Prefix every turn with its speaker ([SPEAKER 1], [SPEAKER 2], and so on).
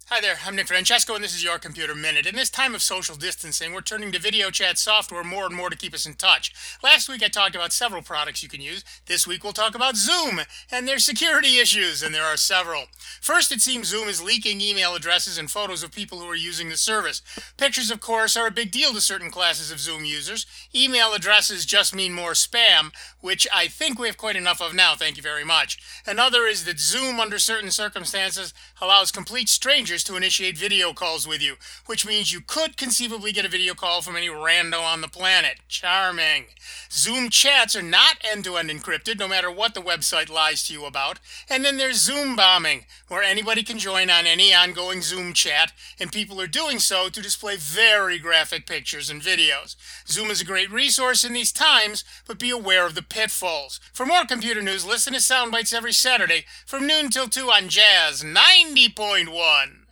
[SPEAKER 1] Hi there, I'm Nick Francesco, and this is your Computer Minute. In this time of social distancing, we're turning to video chat software more and more to keep us in touch. Last week, I talked about several products you can use. This week, we'll talk about Zoom and their security issues, and there are several. First, it seems Zoom is leaking email addresses and photos of people who are using the service. Pictures, of course, are a big deal to certain classes of Zoom users. Email addresses just mean more spam, which I think we have quite enough of now, thank you very much. Another is that Zoom, under certain circumstances, allows complete strangers to initiate video calls with you, which means you could conceivably get a video call from any rando on the planet. Charming. Zoom chats are not end-to-end encrypted, no matter what the website lies to you about. And then there's Zoom bombing, where anybody can join on any ongoing Zoom chat, and people are doing so to display very graphic pictures and videos. Zoom is a great resource in these times, but be aware of the pitfalls. For more computer news, listen to Soundbites every Saturday from noon till 2 on Jazz 90.1.